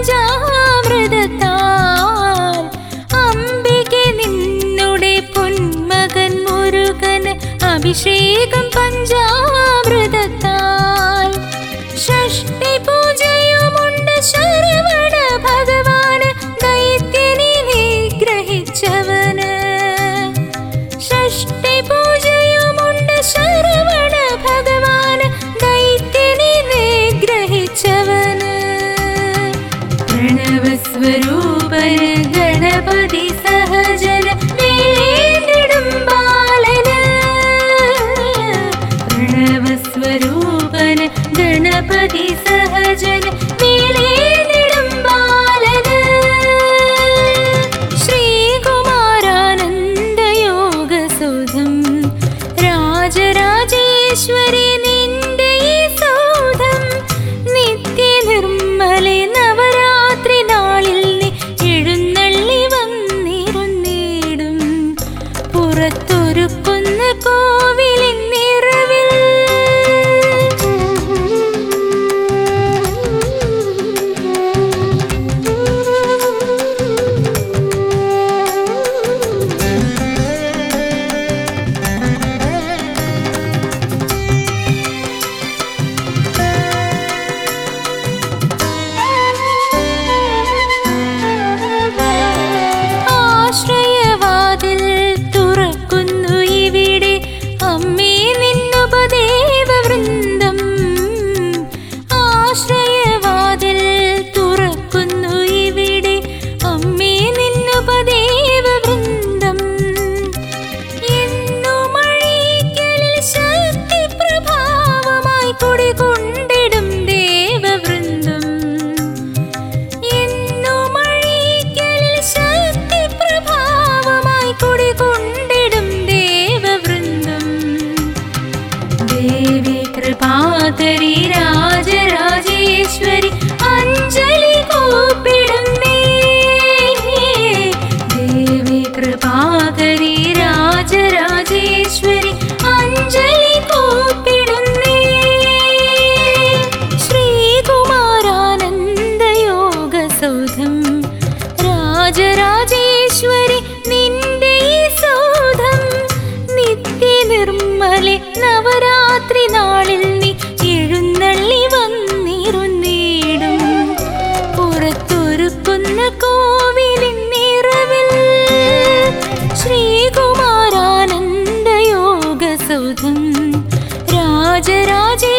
പഞ്ചാമൃതത്താൽ അംബികെ നിന്നുടെ പൊന്മകൻ മുരുകന് അഭിഷേകം പഞ്ചാമൃതത്താൽ ഷഷ്ടി പൂജയുമുണ്ട് ശരവണ ഭഗവാന് ദൈത്യനെ നിഗ്രഹിച്ചവന് ഷഷ്ടി പൂജയുമുണ്ട് ശരവണ ഭഗവാന് ദൈത്യനെ നിഗ്രഹിച്ചവന് പ്രണവസ്വരൂപന് ഗണപതി സഹജന വേണ്ടിടും ബാലന് പ്രണവസ്വരൂപന് ഗണപതി സഹജന വേണ്ടിടും ബാലന് ശ്രീകുമാരാനന്ദയോഗസുധം രാജരാജേശ്വരി നിന്റെ ഈ സൗധം നിത്യനിർമ്മലെ നവരാത്രി നാളിൽ നീ എഴുന്നള്ളി വന്നിരുന്നിടും പുറത്തൊരുക്കുന്ന കോവിലിൻ നിറവിൽ ആശ്രയവാതിൽ തുറക്കുന്നു ഇവിടെ അമ്മേ നിന്നുപദേവവൃന്ദം ആശ്രയവാതിൽ തുറക്കുന്നു ഇവിടെ അമ്മേ നിന്നുപദേവവൃന്ദം എന്നുമഴീക്കലിൽ ശക്തിപ്രഭാവമായി കുടികൊണ്ടിടും ദേവവൃന്ദം എന്നുമഴീക്കലിൽ ശക്തിപ്രഭാവമായി കുടികൊണ്ടിടും ദേവവൃന്ദം ദേവി കൃപാകരി രാജരാജേശ്വരി അഞ്ജലി കൂപ്പിടുന്നേ ദേവി കൃപാകരി രാജരാജേശ്വരി അഞ്ജലി കൂപ്പിടുന്നേ ശ്രീകുമാരാനന്ദയോഗസൗധം രാജരാജേശ്വരി നിന്റെ ഈ സൗധം നിത്യനിർമ്മലെ നവരാത്രി നാളിൽ നീ എഴുന്നള്ളി വന്നിരുന്നിടും പുറത്തൊരുക്കുന്ന കോവിലിൻ നിറവിൽ ശ്രീകുമാരാനന്ദയോഗസൗധം രാജരാജ